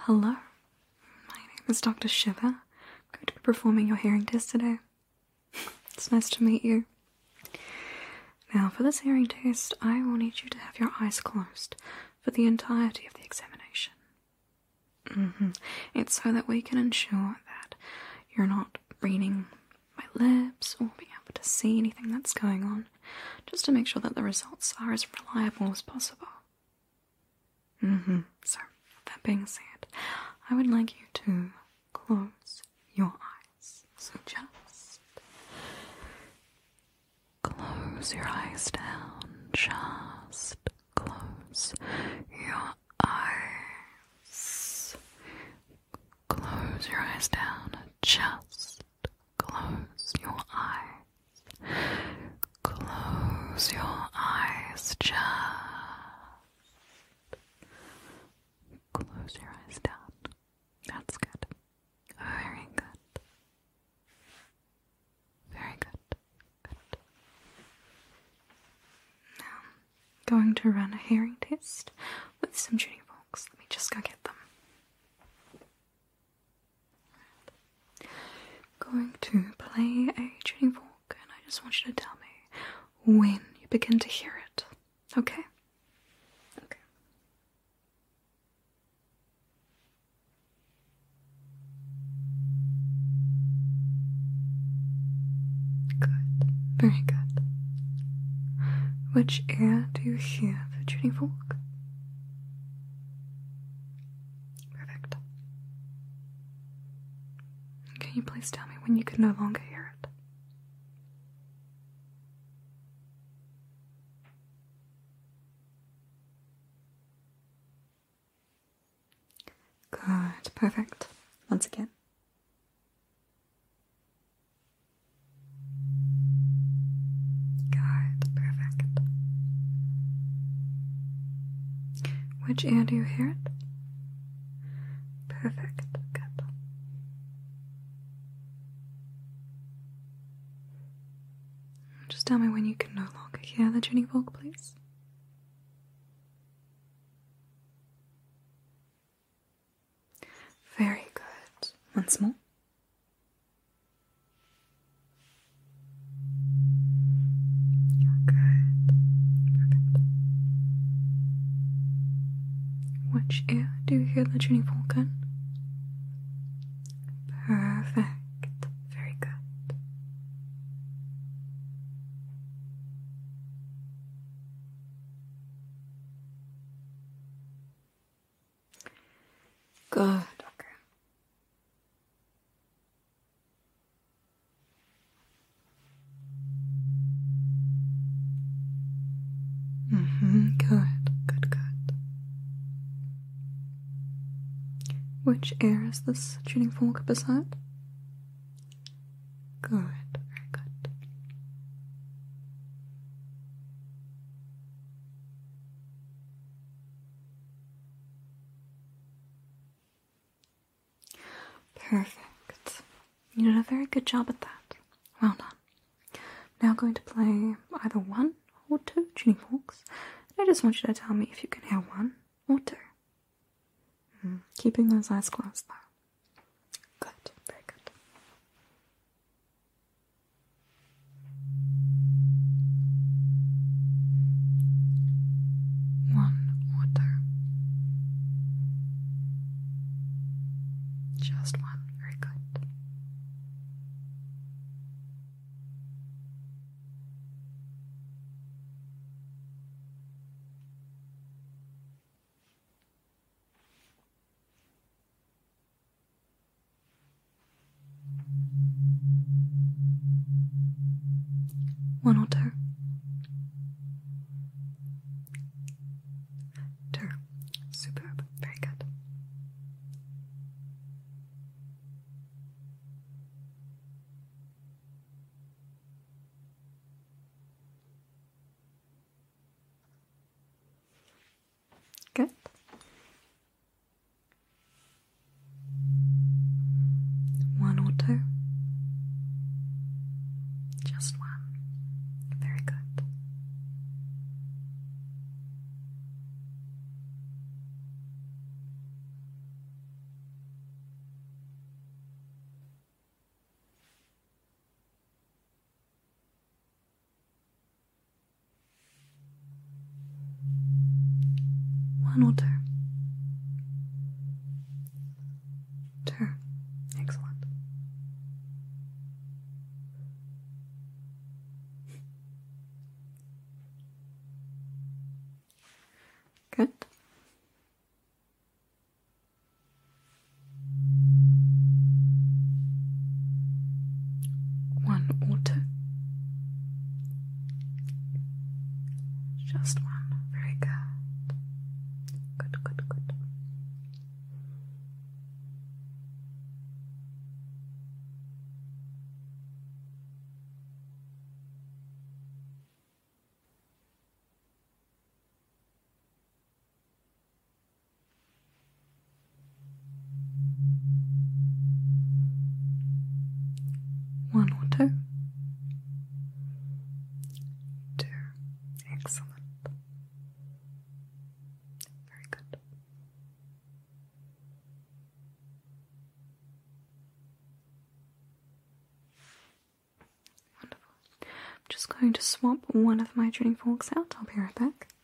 Hello, my name is Dr. Shiva. I'm going to be performing your hearing test today. It's nice to meet you. Now, for this hearing test, I will need you to have your eyes closed for the entirety of the examination. It's so that we can ensure that you're not reading my lips or being able to see anything that's going on, just to make sure that the results are as reliable as possible. So, that being said, I would like you to close your eyes. So just close your eyes down. Just close your eyes. Close your eyes down. Just close your eyes. Close your eyes. Just close your eyes down. That's good. Very good. Very good. Good. Now, I'm going to run a hearing test with some tuning forks. Let me just go get them. Going to play a tuning fork, and I just want you to tell me when you begin to hear it. Okay? Okay. Good. Very good. Which ear do you hear the tuning fork? Perfect. Can you please tell me when you can no longer hear it? Good. Perfect. Once again. Good. Perfect. Which ear do you hear it? Perfect. Good. Just tell me when you can no longer hear the tuning fork, please. Very good. Once more. Good. Perfect. Which ear do you hear the tuning fork in? Perfect. Very good. Good. Okay. Good. Good, good. Which ear is this tuning fork beside? Good. Very good. Perfect. You did a very good job at that. Well done. Now I'm going to play either one or two tuning forks. I just want you to tell me if you can hear one or two. Keeping those eyes closed though. Good. Very good. One or two. Just one. Very good. One or two. Two. Superb. Very good. Good. One or two. Just one. One or two? Two. Excellent. Good. One or two? Just one. Very good. Good, good, good. One or two? Two. Excellent. Very good. Wonderful. I'm just going to swap one of my tuning forks out. I'll be right back.